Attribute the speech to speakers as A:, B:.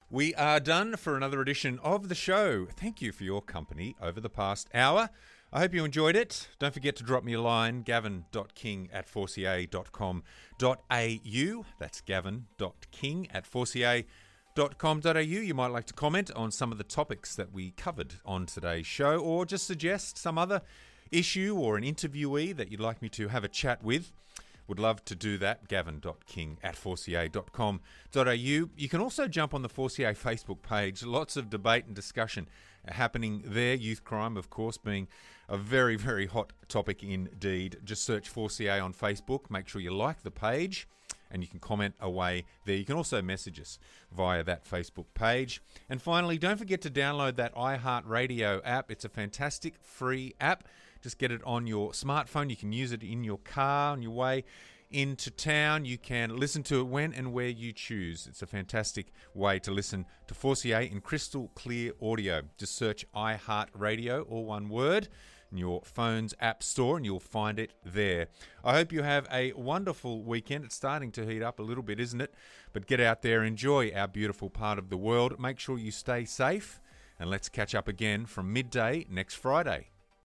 A: We are done for another edition of the show. Thank you for your company over the past hour. I hope you enjoyed it. Don't forget to drop me a line, gavin.king@4ca.com.au. That's gavin.king@4ca.com.au. You might like to comment on some of the topics that we covered on today's show, or just suggest some other issue or an interviewee that you'd like me to have a chat with. Would love to do that. gavin.king@4ca.com.au. You can also jump on the 4CA Facebook page. Lots of debate and discussion happening there. Youth crime, of course, being a very, very hot topic indeed. Just search 4CA on Facebook. Make sure you like the page and you can comment away there. You can also message us via that Facebook page. And finally, don't forget to download that iHeartRadio app. It's a fantastic free app. Just get it on your smartphone. You can use it in your car on your way into town. You can listen to it when and where you choose. It's a fantastic way to listen to 4CA in crystal clear audio. Just search iHeartRadio, all one word, in your phone's app store and you'll find it there. I hope you have a wonderful weekend. It's starting to heat up a little bit, isn't it? But get out there, enjoy our beautiful part of the world. Make sure you stay safe, and let's catch up again from midday next Friday.